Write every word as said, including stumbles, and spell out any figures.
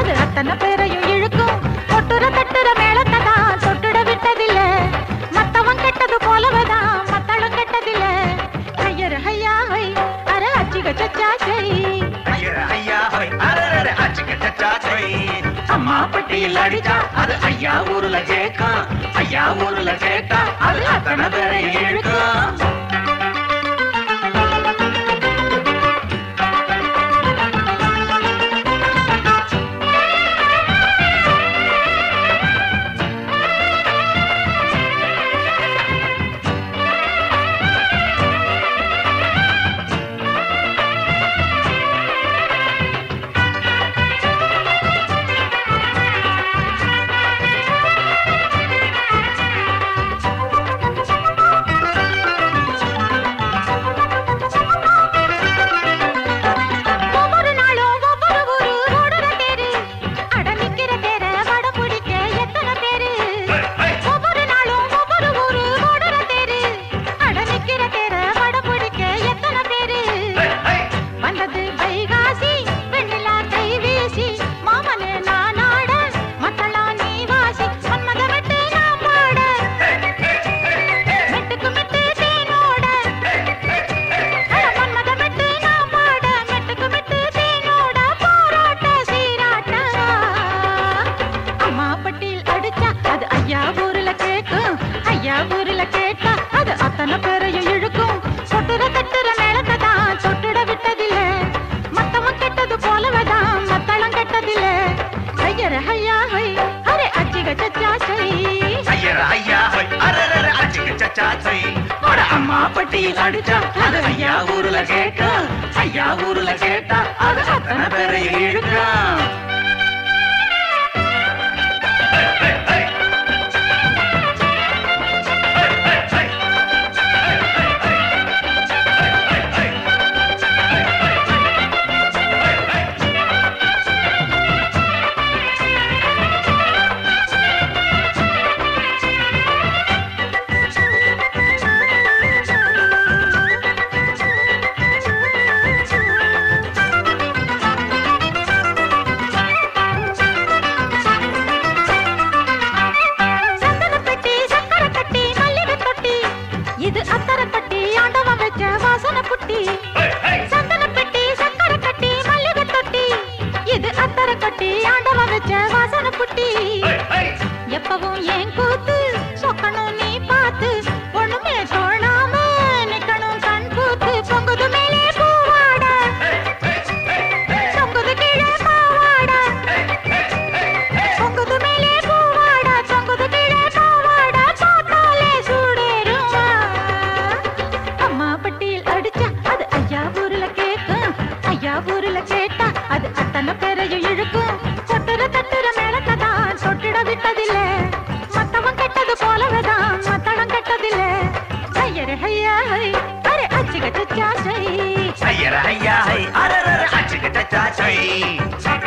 அது அத்தனை பேரையும் இழுக்கும். கொட்டுற தட்டுற மேளத்தை தான் தொட்டுட விட்டதில்ல. மத்தவன் கெட்டது போலவதான் மத்தளம் கெட்டதில்ல. ஐயர் ஐயா ஹை அர அச்சிக சச்சா சை. ஐயர் ஐயா ஹை அரர அச்சிக சச்சா சை. அம்மா பட்டியில் அடிச்சா அது ஐயா ஊருல கேட்கும். ஐயா ஊருல கேட்டா அது அத்தனை பேரையும் இழுக்கும். ஊருல கேட்டா அது அத்தனை பேரையும் இழுக்கும். சொட்டுற தட்டுற மேளத்தை தான் தொட்டுட விட்டதில்ல. மத்தவன் கெட்டது போலவதான் மத்தளம் கெட்டதில்ல. ஐயர் ஐயா ஹை அரே அச்சிக சச்சா சை. ஐயர் ஐயா ஹை அரர அச்சிக சச்சா சை. அட அம்மா பட்டியில் அடிச்சா அது ஐயா ஊருல கேட்கும். ஐயா ஊருல கேட்டா அது அத்தனை பேரையும் இழுக்கும். இது அத்தர கட்டி ஆண்டவன் வச்ச வாசனை புட்டி. சந்தன பெட்டி சக்கர கட்டி மல்லிகை தொட்டி. இது அத்தர கட்டி ஆண்டவன் வச்ச வாசனை புட்டி. எப்பவும் ஏன் கூத்து சொக்கணும் நீ பார்த்து. ஒண்ணுமே தோணாம நிக்கணும் கண் கூத்து. பொங்குது மேலே பூவாட தொங்குது கீழே பாவாட. பொங்குது மேலே பூவாட தொங்குது கீழே பாவாட. பார்த்தாலே சூடேறும். அம்மா பட்டியில் அடிச்சா அது ஐயா ஊருல கேட்கும். ஐயா ஊருல கேட்டா அது அத்தனை பேரையும் இழுக்கும். சொட்டுற தட்டுற மேளத்தை தான் தொட்டிட விட்டதில்ல. மத்தவன் கெட்டது போலவதான் மத்தளம் கெட்டதில்ல. ஐயர் ஐயா ஹை அரே அச்சிக சச்சா சை. ஐயர் ஐயா ஹை அரர அச்சிக சச்சா சை.